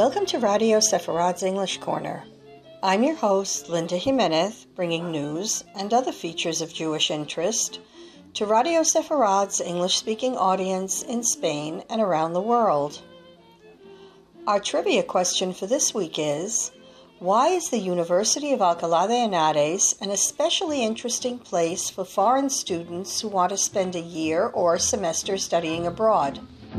Welcome to Radio Sepharad's English Corner. I'm your host, Linda Jimenez, bringing news and other features of Jewish interest to Radio Sepharad's English-speaking audience in Spain and around the world. Our trivia question for this week is, why is the University of Alcalá de Henares an especially interesting place for foreign students who want to spend a year or a semester studying abroad?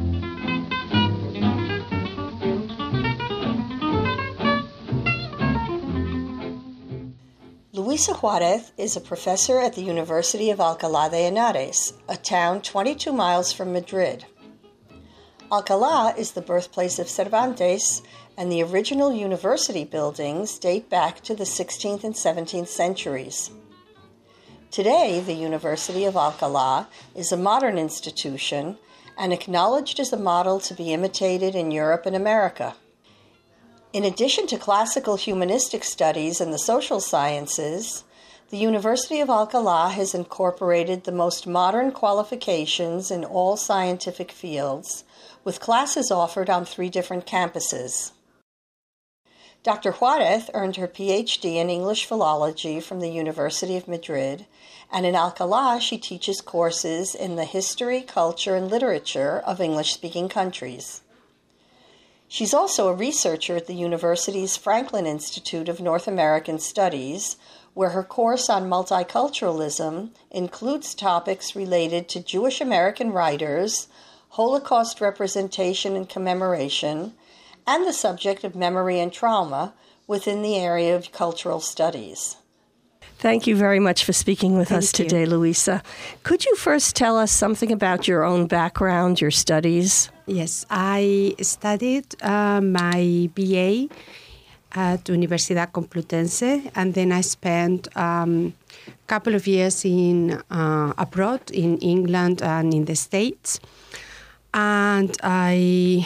Luisa Juarez is a professor at the University of Alcalá de Henares, a town 22 miles from Madrid. Alcalá is the birthplace of Cervantes, and the original university buildings date back to the 16th and 17th centuries. Today, the University of Alcalá is a modern institution and acknowledged as a model to be imitated in Europe and America. In addition to classical humanistic studies and the social sciences, the University of Alcalá has incorporated the most modern qualifications in all scientific fields, with classes offered on 3 different campuses. Dr. Juarez earned her PhD in English philology from the University of Madrid, and in Alcalá she teaches courses in the history, culture, and literature of English-speaking countries. She's also a researcher at the university's Franklin Institute of North American Studies, where her course on multiculturalism includes topics related to Jewish American writers, Holocaust representation and commemoration, and the subject of memory and trauma within the area of cultural studies. Thank you very much for speaking with us today, Luisa. Could you first tell us something about your own background, your studies? Yes, I studied my BA at Universidad Complutense, and then I spent a couple of years abroad in England and in the States. And I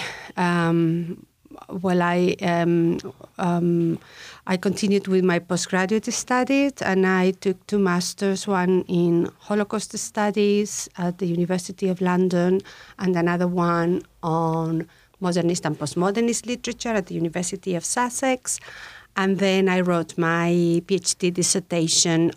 continued with my postgraduate studies, and I took 2 masters, one in Holocaust studies at the University of London, and another one on modernist and postmodernist literature at the University of Sussex. And then I wrote my PhD dissertation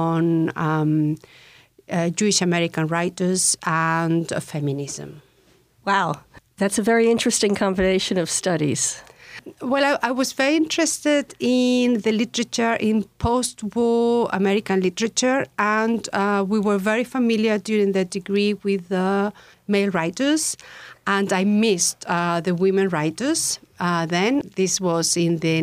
on Jewish American writers and feminism. Wow, that's a very interesting combination of studies. Well, I was very interested in the literature, in post-war American literature, and we were very familiar during the degree with the male writers, and I missed the women writers then. This was in the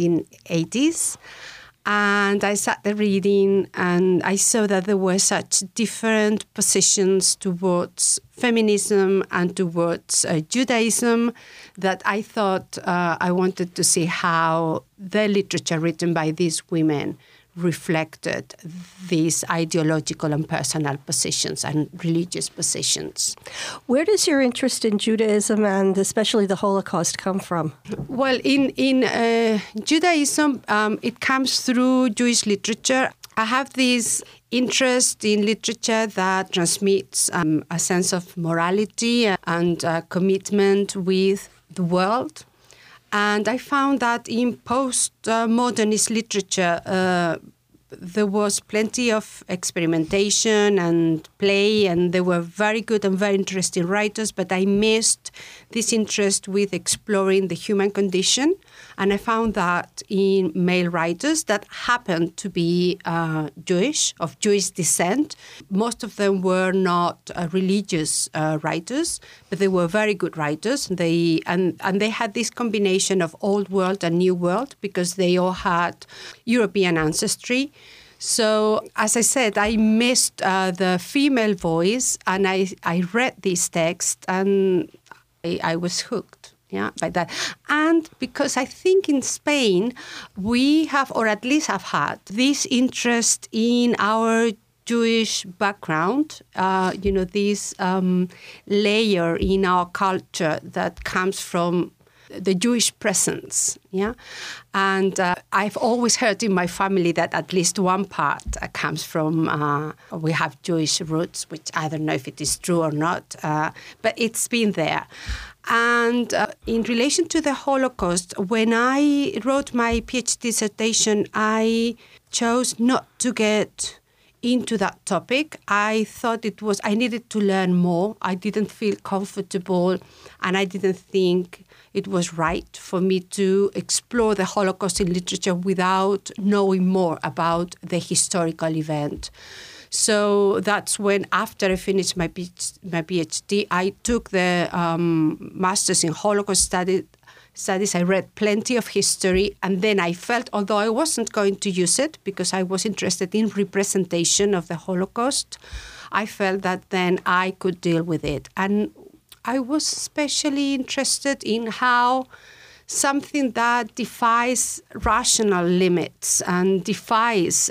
1980s. And I sat there reading, and I saw that there were such different positions towards feminism and towards Judaism that I thought I wanted to see how the literature written by these women reflected these ideological and personal positions and religious positions. Where does your interest in Judaism and especially the Holocaust come from? Well, in Judaism, it comes through Jewish literature. I have this interest in literature that transmits a sense of morality and commitment with the world. And I found that in post-modernist literature, there was plenty of experimentation and play, and they were very good and very interesting writers, but I missed this interest with exploring the human condition. And I found that in male writers that happened to be Jewish, of Jewish descent. Most of them were not religious writers, but they were very good writers. They had this combination of old world and new world because they all had European ancestry. So, as I said, I missed the female voice, and I read this text, and I was hooked. Yeah, by that. And because I think in Spain, we have, or at least have had, this interest in our Jewish background, this layer in our culture that comes from the Jewish presence, yeah? And I've always heard in my family that at least one part comes from, we have Jewish roots, which I don't know if it is true or not, but it's been there. And in relation to the Holocaust, when I wrote my PhD dissertation, I chose not to get into that topic. I thought I needed to learn more. I didn't feel comfortable, and I didn't think it was right for me to explore the Holocaust in literature without knowing more about the historical event. So that's when, after I finished my PhD, I took the Master's in Holocaust Studies. I read plenty of history, and then I felt, although I wasn't going to use it because I was interested in representation of the Holocaust, I felt that then I could deal with it. And I was especially interested in how something that defies rational limits and defies,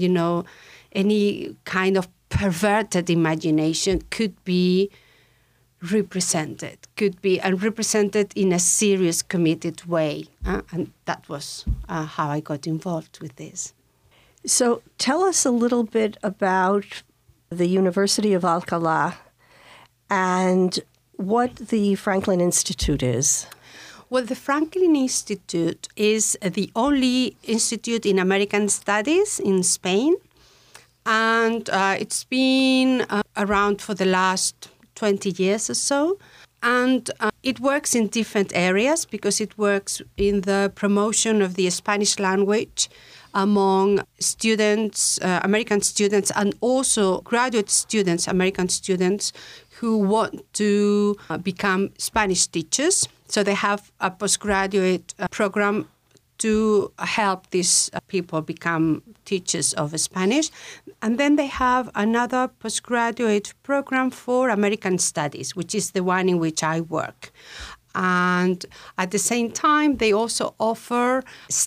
any kind of perverted imagination could be represented in a serious, committed way. And that was how I got involved with this. So tell us a little bit about the University of Alcalá and what the Franklin Institute is. Well, the Franklin Institute is the only institute in American studies in Spain. And it's been around for the last 20 years or so. And it works in different areas because it works in the promotion of the Spanish language among students, American students, and also graduate students, American students who want to become Spanish teachers. So they have a postgraduate program to help these people become teachers of Spanish. And then they have another postgraduate program for American Studies, which is the one in which I work. And at the same time, they also offer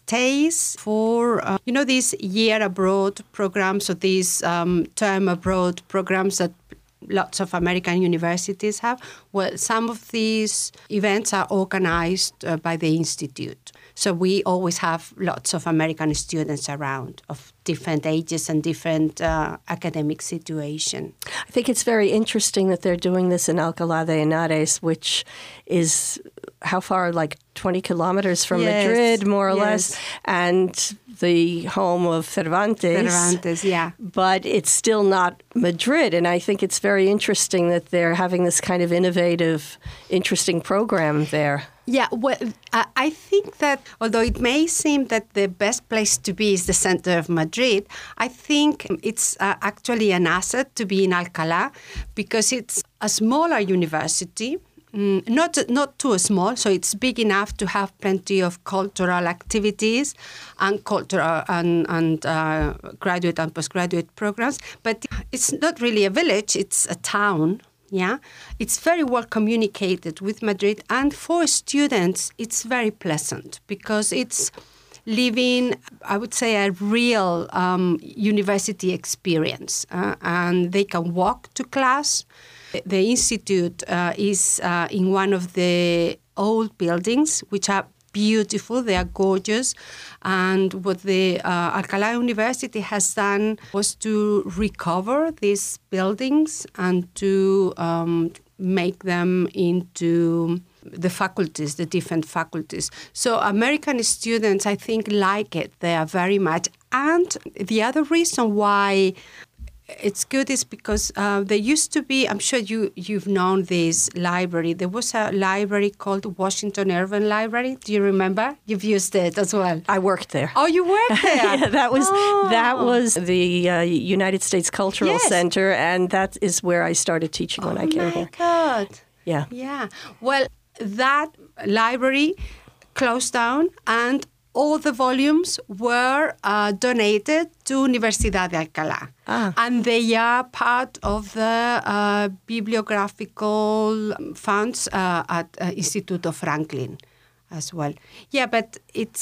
stays for, these year abroad programs or these term abroad programs that lots of American universities have. Well, some of these events are organized by the Institute. So we always have lots of American students around of different ages and different academic situation. I think it's very interesting that they're doing this in Alcalá de Henares, which is how far, like 20 kilometers from Madrid, more or less, and the home of Cervantes. Cervantes, yeah. But it's still not Madrid, and I think it's very interesting that they're having this kind of innovative, interesting program there. Yeah, well, I think that although it may seem that the best place to be is the center of Madrid, I think it's actually an asset to be in Alcalá because it's a smaller university, not too small, so it's big enough to have plenty of cultural activities and cultural and graduate and postgraduate programs. But it's not really a village; it's a town. Yeah, it's very well communicated with Madrid, and for students, it's very pleasant because it's living, I would say, a real university experience, and they can walk to class. The institute is in one of the old buildings, which are beautiful, they are gorgeous. And what the Alcalá University has done was to recover these buildings and to make them into the faculties, the different faculties. So American students, I think, like it there very much. And the other reason why it's good is because there used to be, I'm sure you've known this library. There was a library called Washington Irving Library. Do you remember? You've used it as well. I worked there. Oh, you worked there? Yeah, that was the United States Cultural Center, and that is where I started teaching when I came here. Oh, my God. Yeah. Yeah. Well, that library closed down, and all the volumes were donated to Universidad de Alcalá. And they are part of the bibliographical funds at Instituto Franklin as well. Yeah, but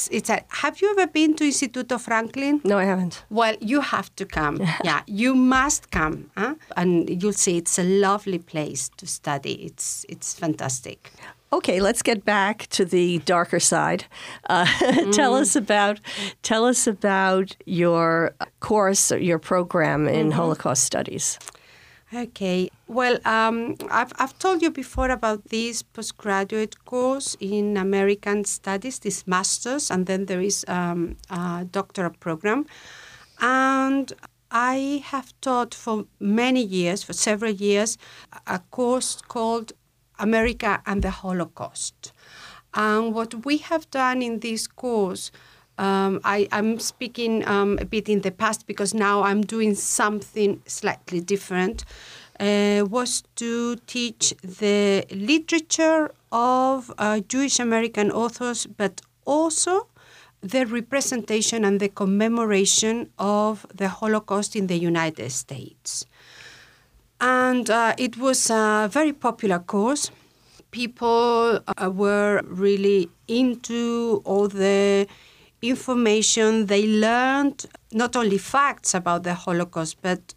have you ever been to Instituto Franklin? No, I haven't. Well, you have to come. Yeah, you must come. And you'll see it's a lovely place to study. It's fantastic. Okay, let's get back to the darker side. Tell us about your course, your program in Holocaust studies. Okay. Well, I've told you before about this postgraduate course in American Studies, this master's, and then there is a doctoral program. And I have taught for many years, for several years, a course called America and the Holocaust. And what we have done in this course, I'm speaking a bit in the past because now I'm doing something slightly different, was to teach the literature of Jewish American authors, but also the representation and the commemoration of the Holocaust in the United States. And it was a very popular course. People were really into all the information. They learned not only facts about the Holocaust, but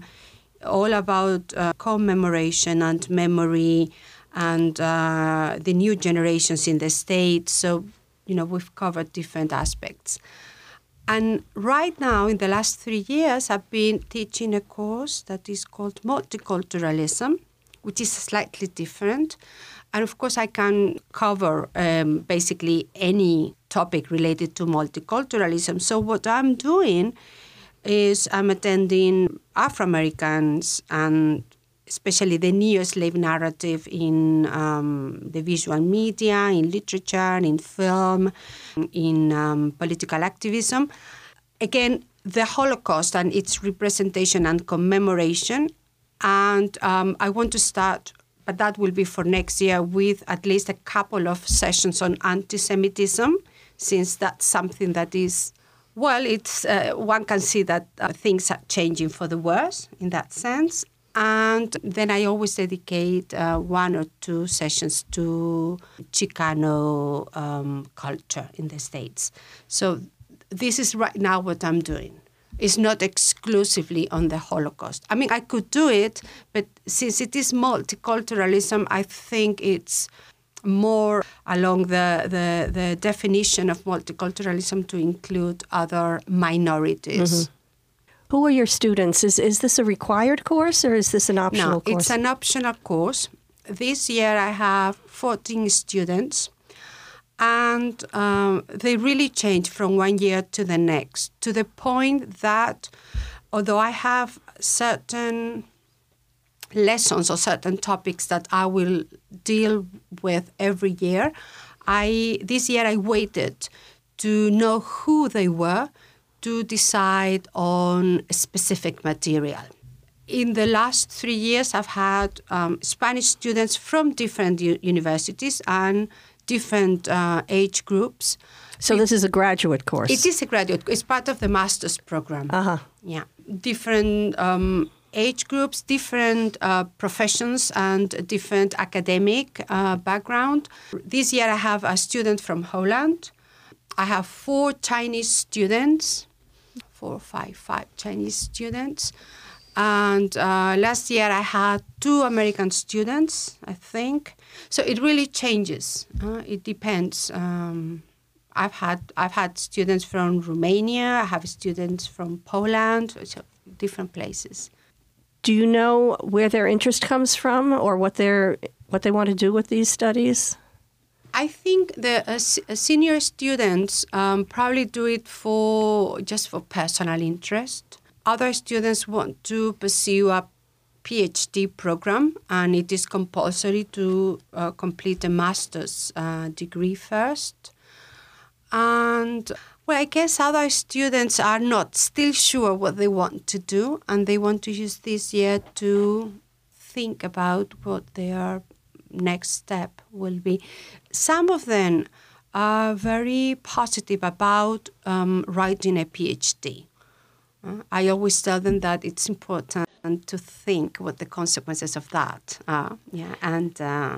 all about commemoration and memory and the new generations in the States. So, we've covered different aspects. And right now, in the last 3 years, I've been teaching a course that is called Multiculturalism, which is slightly different. And of course, I can cover basically any topic related to multiculturalism. So what I'm doing is I'm attending Afro-Americans and especially the neo-slave narrative in the visual media, in literature, in film, in political activism. Again, the Holocaust and its representation and commemoration. And I want to start, but that will be for next year, with at least a couple of sessions on anti-Semitism, since that's something that is, well, it's one can see that things are changing for the worse in that sense. And then I always dedicate 1 or 2 sessions to Chicano culture in the States. So this is right now what I'm doing. It's not exclusively on the Holocaust. I mean, I could do it, but since it is multiculturalism, I think it's more along the definition of multiculturalism to include other minorities. Mm-hmm. Who are your students? Is this a required course or is this an optional course? No, it's an optional course. This year I have 14 students, and they really change from one year to the next, to the point that although I have certain lessons or certain topics that I will deal with every year, this year I waited to know who they were to decide on specific material. In the last 3 years, I've had Spanish students from different universities and different age groups. So this is a graduate course? It is a graduate. It's part of the master's program. Uh-huh. Yeah. Different age groups, different professions, and different academic background. This year, I have a student from Holland. I have 4 Chinese students. 4 or 5 Chinese students. And last year I had 2 American students, I think. So it really changes. It depends. I've had students from Romania. I have students from Poland, so different places. Do you know where their interest comes from, or what they want to do with these studies? I think the senior students probably do it just for personal interest. Other students want to pursue a PhD program, and it is compulsory to complete a master's degree first. And, well, I guess other students are not still sure what they want to do, and they want to use this year to think about what their next step will be. Some of them are very positive about writing a PhD. I always tell them that it's important to think what the consequences of that are. Yeah, and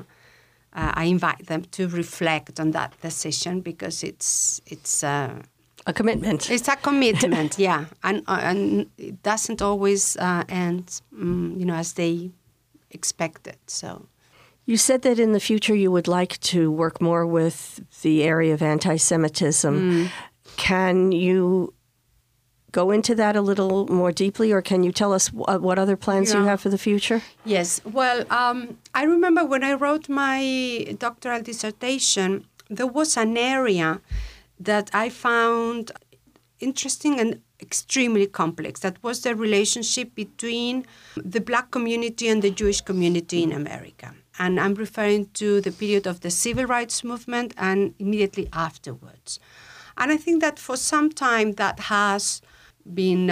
I invite them to reflect on that decision because it's a commitment. It's a commitment, yeah, and it doesn't always end, as they expected. So. You said that in the future you would like to work more with the area of anti-Semitism. Can you go into that a little more deeply, or can you tell us what other plans you have for the future? Yes. Well, I remember when I wrote my doctoral dissertation, there was an area that I found interesting and extremely complex. That was the relationship between the Black community and the Jewish community in America. And I'm referring to the period of the civil rights movement and immediately afterwards. And I think that for some time that has been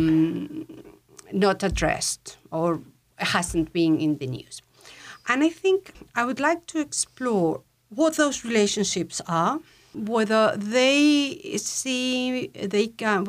not addressed or hasn't been in the news. And I think I would like to explore what those relationships are, whether they think they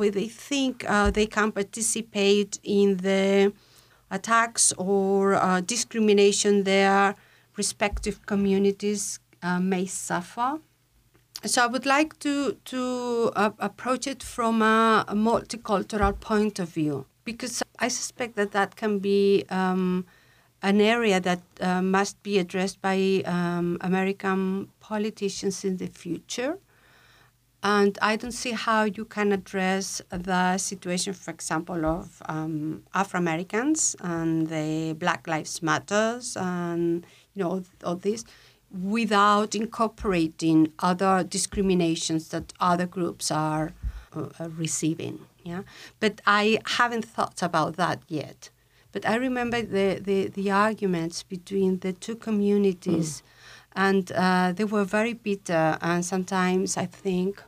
can participate in the attacks or discrimination their respective communities may suffer. So I would like to approach it from a multicultural point of view, because I suspect that can be an area that must be addressed by American politicians in the future. And I don't see how you can address the situation, for example, of Afro-Americans and the Black Lives Matters and, all this, without incorporating other discriminations that other groups are receiving. Yeah, but I haven't thought about that yet. But I remember the arguments between the two communities, and they were very bitter and sometimes, I think,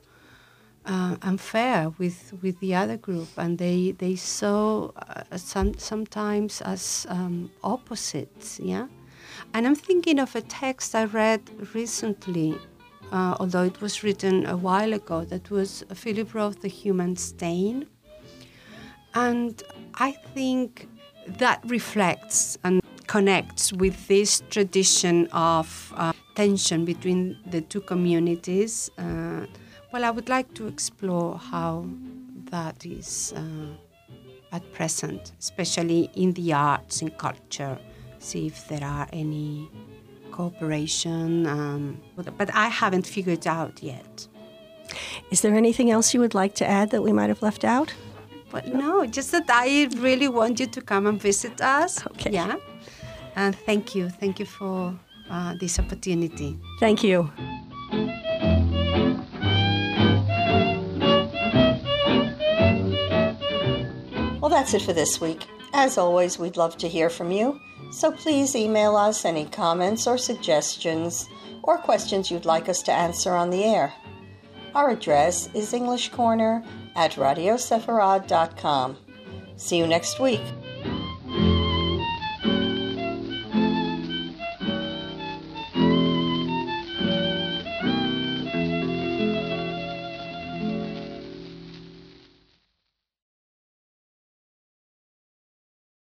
unfair with the other group, and they saw sometimes as opposites. Yeah. And I'm thinking of a text I read recently, although it was written a while ago, that was Philip Roth, The Human Stain. And I think that reflects and connects with this tradition of tension between the two communities. Well, I would like to explore how that is at present, especially in the arts and culture. See if there are any cooperation, but I haven't figured out yet. Is there anything else you would like to add that we might have left out? But no, just that I really want you to come and visit us. Okay. Yeah, and thank you for this opportunity. Thank you. Well, that's it for this week. As always, we'd love to hear from you. So please email us any comments or suggestions or questions you'd like us to answer on the air. Our address is englishcorner@radiosefarad.com. See you next week.